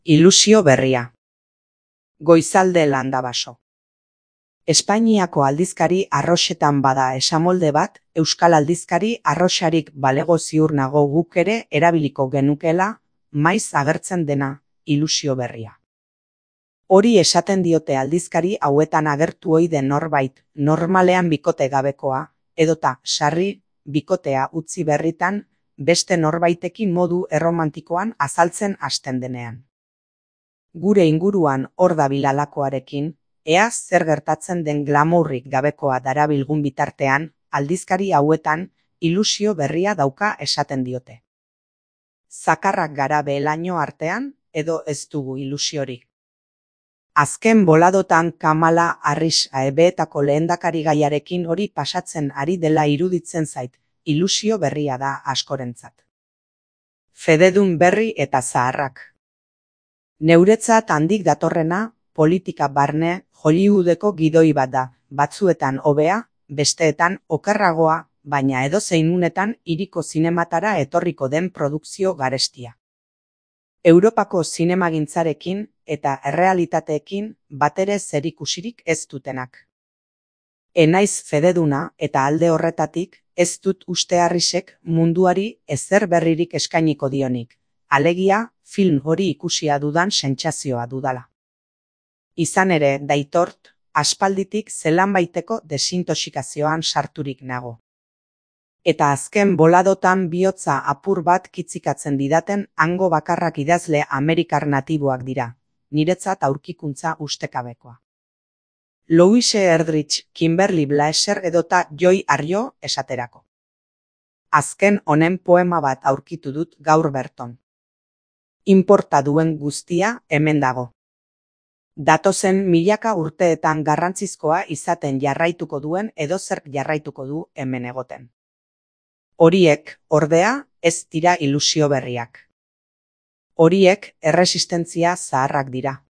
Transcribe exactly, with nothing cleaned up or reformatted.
Ilusio berria. Goizalde Landabaso. Espainiako aldizkari arroxetan bada esamolde bat, euskal aldizkari arroxarik balego ziur nago guk ere erabiliko genukela, maiz agertzen dena, ilusio berria. Hori esaten diote aldizkari hauetan agertu ohi den norbait, normalean bikote gabekoa, edota sarri bikotea utzi berritan, beste norbaitekin modu erromantikoan azaltzen hasten denean. Gure inguruan hor dabil halakoarekin, ea zer gertatzen den glamourrik gabekoa darabilgun bitartean, aldizkari hauetan ilusio berria dauka esaten diote. Zakarrak gara beelaino artean, edo ez dugu ilusiorik. Azken boladotan Kamala Harris aebeetako lehendakari gaiarekin hori pasatzen ari dela iruditzen zait, ilusio berria da askorentzat. Fededun berri eta zaharrak. Neuretzat handik datorrena, politika barne, Hollywoodeko gidoi bat da, batzuetan hobea, besteetan okerragoa, baina edozein unetan hiriko zinematara etorriko den produkzio garestia. Europako zinemagintzarekin eta errealitateekin batere zerikusirik ez dutenak. Enaiz fededuna eta alde horretatik ez dut uste Harrisek munduari ezer berririk eskainiko dionik, alegia film hori ikusia dudan sentsazioa dudala. Izan ere, daitort, aspalditik zelanbaiteko desintoxikazioan sarturik nago. Eta azken boladotan bihotza apur bat kitzikatzen didaten hango bakarrak idazle amerikar natiboak dira, niretzat aurkikuntza ustekabekoa. Louise Erdrich, Kimberly Blaeser edota Joy Arjo esaterako. Azken honen poema bat aurkitu dut gaur berton. Inporta duen guztia hemen dago. Datozen milaka urteetan garrantzizkoa izaten jarraituko duen edozerk jarraituko du hemen egoten. Horiek, ordea, ez dira ilusio berriak. Horiek erresistentzia zaharrak dira.